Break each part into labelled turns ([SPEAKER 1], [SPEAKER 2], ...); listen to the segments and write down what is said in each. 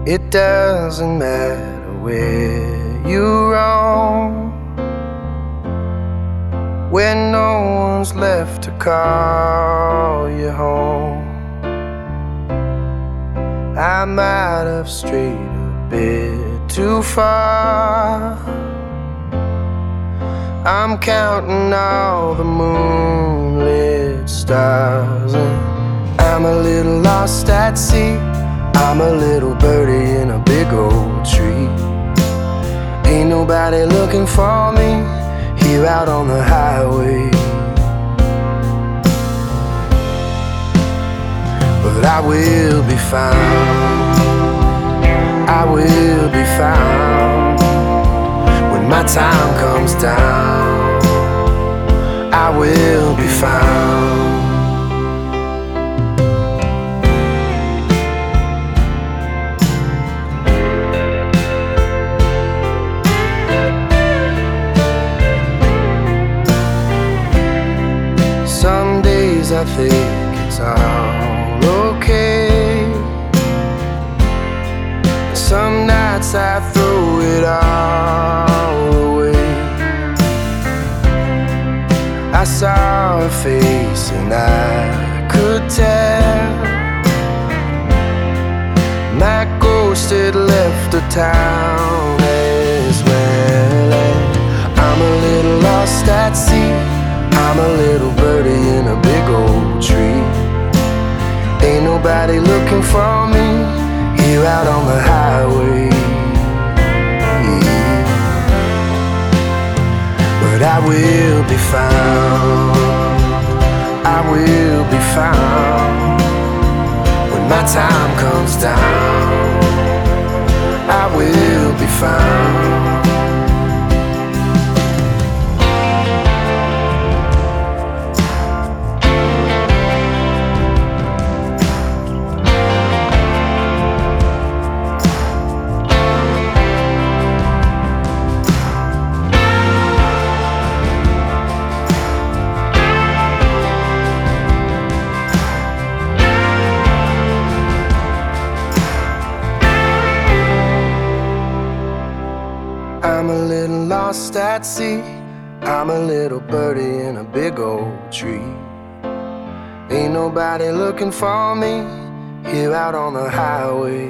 [SPEAKER 1] It doesn't matter where you roam, when no one's left to call you home. I might have strayed a bit too far. I'm counting all the moonlit stars, and I'm a little lost at sea. I'm a little birdie in a big old tree. Ain't nobody looking for me here out on the highway, but I will be found. I will be found when my time comes down. I will be found. Some days I think it's all okay. Some nights I throw it all away. I saw her face and I could tell my ghost had left the town as well. And I'm a little lost at sea. I'm a little birdie in a big old tree. Ain't nobody looking for me here out on the highway, but I will be found. I will be found when my time comes down. I will be found. I'm a little lost at sea. I'm a little birdie in a big old tree. Ain't nobody looking for me here out on the highway.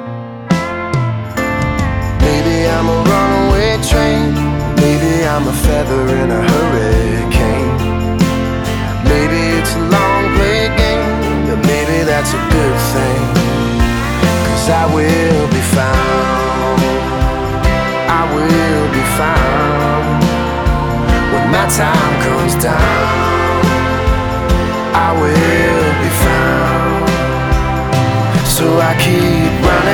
[SPEAKER 1] Maybe I'm a runaway train. Maybe I'm a feather in a hurricane. Maybe it's a long play game, but maybe that's a good thing, 'cause I will be found. I will be found when my time comes down. I will be found. So I keep running.